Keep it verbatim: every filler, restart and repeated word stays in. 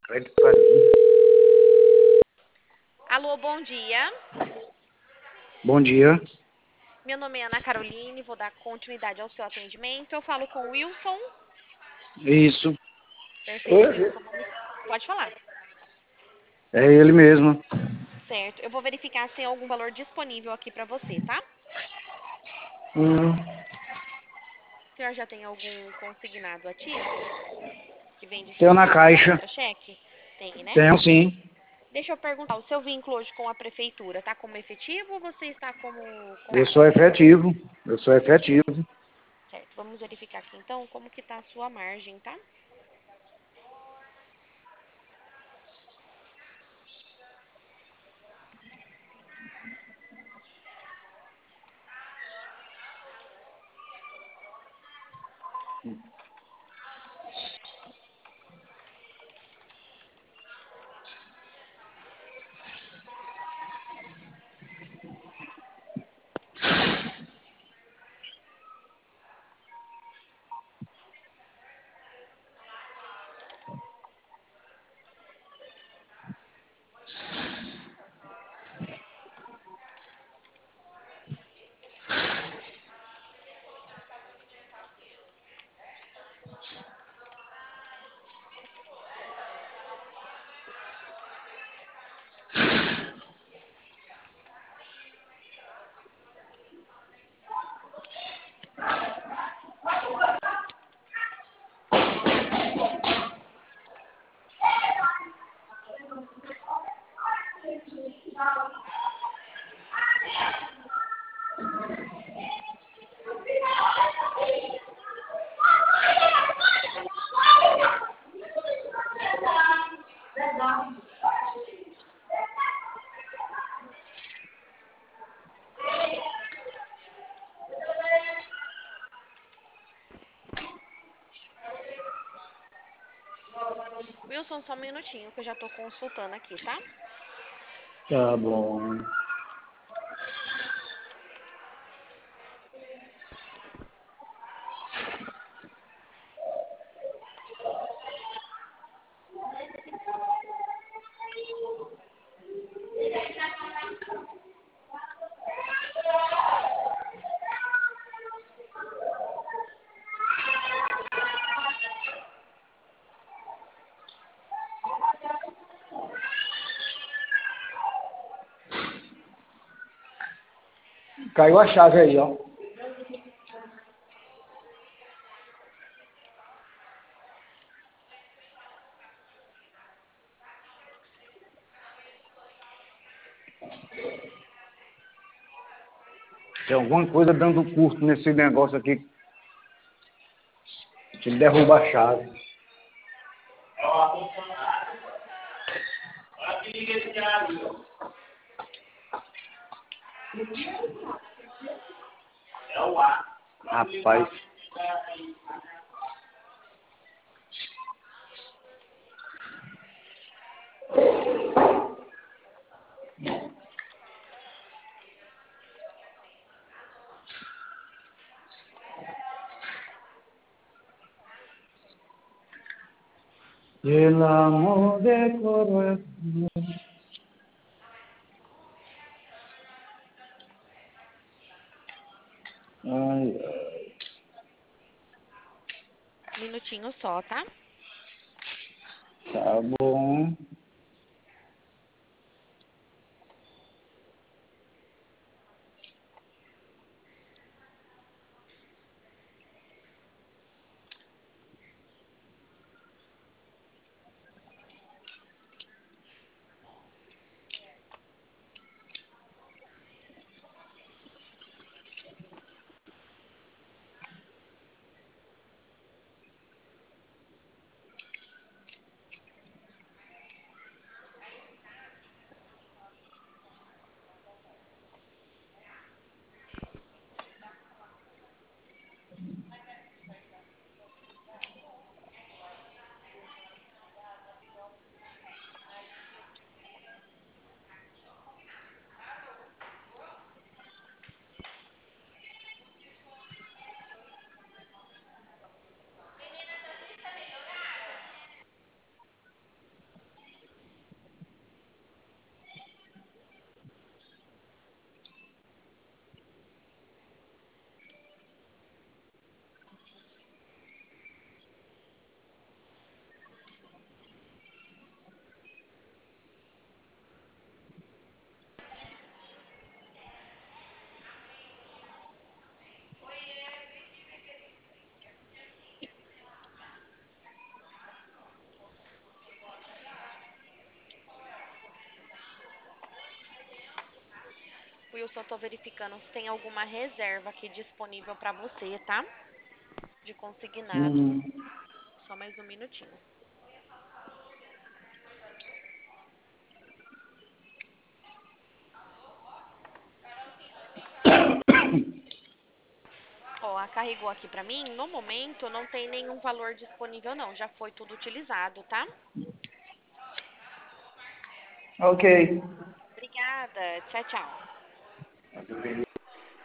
Alô, bom dia. Bom dia. Meu nome é Ana Caroline, vou dar continuidade ao seu atendimento. Eu falo com o Wilson. Isso. Perfeito, Wilson. Vamos... Pode falar. É ele mesmo. Certo. Eu vou verificar se tem algum valor disponível aqui para você, tá? Hum, O senhor já tem algum consignado ativo? Que vem de tenho na certidão de caixa. contra-cheque? Tem, né? Tenho sim. Deixa eu perguntar, o seu vínculo hoje com a prefeitura tá como efetivo ou você está como Eu sou contra? efetivo. Eu sou efetivo. Certo. Vamos verificar aqui então como que tá a sua margem, tá? Wilson, só um minutinho que eu já tô consultando aqui, tá? Tá bom. Caiu a chave aí, ó. Tem alguma coisa dando curto nesse negócio aqui. Que derruba a chave. Rapaz. Pelo amor de coração. Ai, ai. Minutinho só, tá? Tá bom. Wilson, eu tô verificando se tem alguma reserva aqui disponível para você, tá? De Hum. consignados. Só mais um minutinho. Ó, a carregou aqui para mim. No momento, não tem nenhum valor disponível, não. Já foi tudo utilizado, tá? Ok. Obrigada. Tchau, tchau.